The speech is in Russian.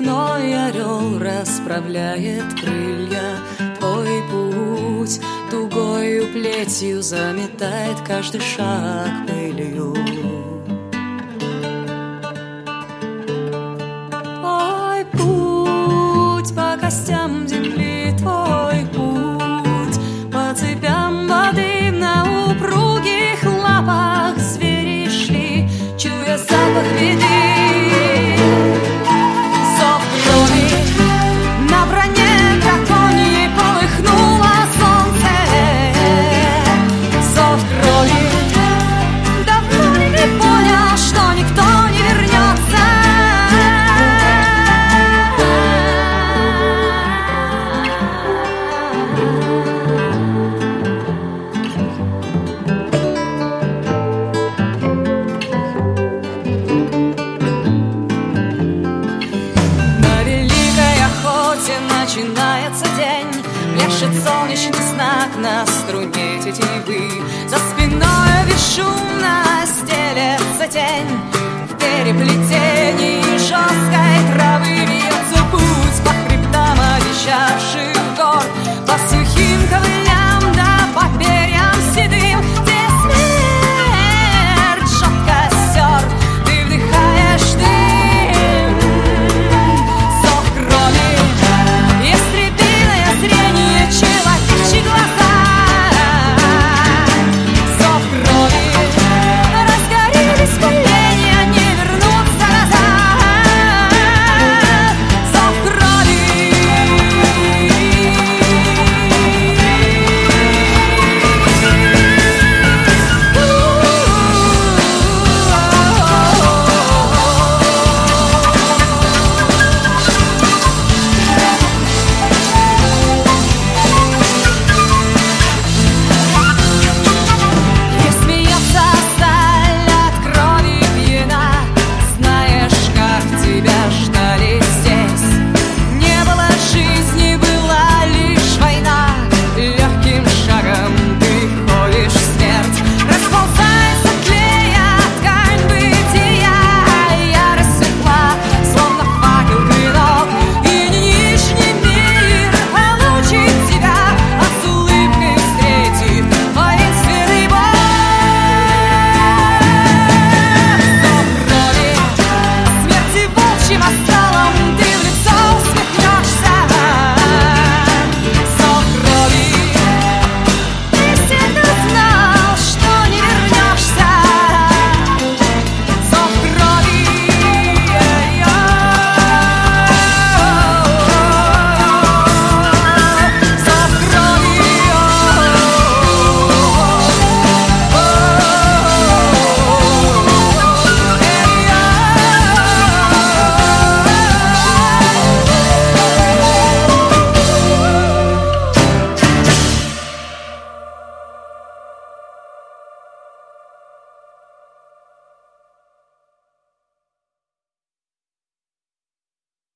Степной орел расправляет крылья. Твой путь тугою плетью заметает каждый шаг пылью. Твой путь по костям земли, твой путь по цепям воды. На упругих лапах звери шли, чуя запах беды. Начинается день, пляшет солнечный знак на струне тетивы. За спиной бесшумно стелется тень в переплетении жесткой травы.